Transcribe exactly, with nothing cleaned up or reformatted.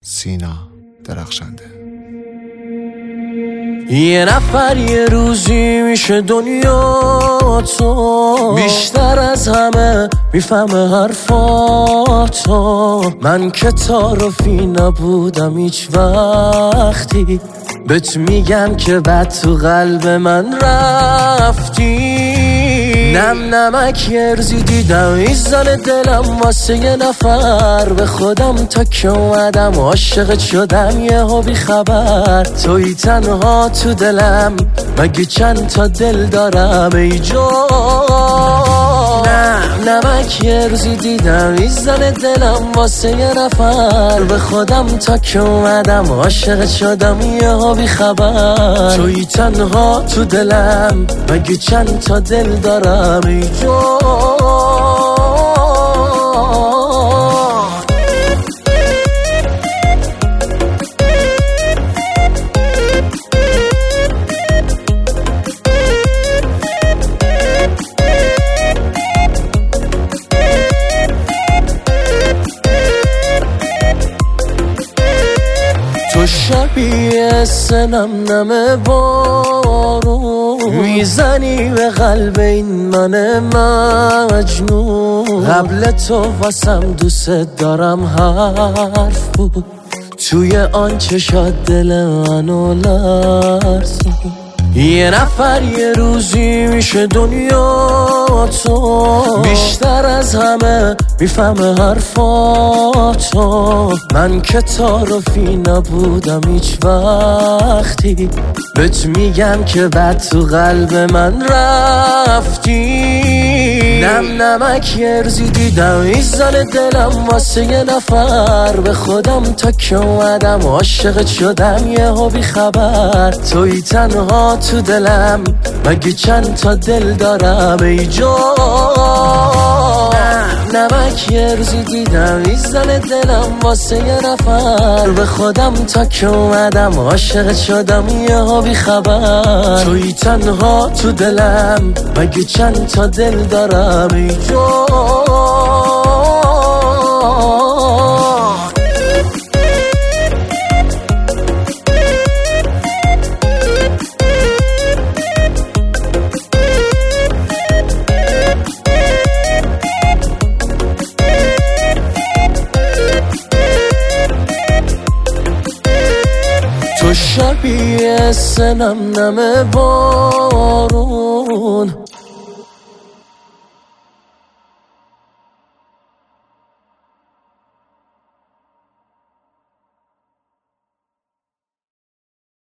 سینا درخشنده. یه نفر یه روزی میشه دنیا تو، بیشتر از همه میفهمه حرفاتو. من که تعارفی نبودم هیچ وقتی، بهت میگم که بعد تو قلب من رفتی. نم نمک ارزی دیدم ایزان دلم واسه یه نفر، به خودم تا که اومدم عاشقت شدم یهو بی خبر. توی تنها تو دلم، مگه چند تا دل دارم ای جان. نم نمک ارزی دیدم ایزان دلم واسه یه نفر، به خودم تا که اومدم عاشقت شدم یهو بی خبر. توی تنها تو دلم، مگه چند تا دل دارم ای جان. تو شبیه سنم نم بارون، میزنی به قلب این من مجنون. قبل تو واسم دوست دارم حرف بود، توی آن چشات دل منو لرزون. یه نفر یه روزی میشه دنیا تو، بیشتر از همه میفهمه حرفاتو. من که تعارفی نبودم هیچ وقتی، بهت میگم که بعد تو قلب من رفتی. نم نمک ارزی دیدم ایزان دلم واسه یه نفر، به خودم تا که اومدم عاشقت شدم یهو بی خبر. توی تنها تو دلم، مگه چند تا دل دارم ای جان. نمک ارزی دیدم ایزان دلم واسه یه نفر، به خودم تا که اومدم عاشقت شدم یهو بی خبر. توی تنها تو دلم، مگه چند تا دل دارم ای جان. تو شبیه سنم نم بارون،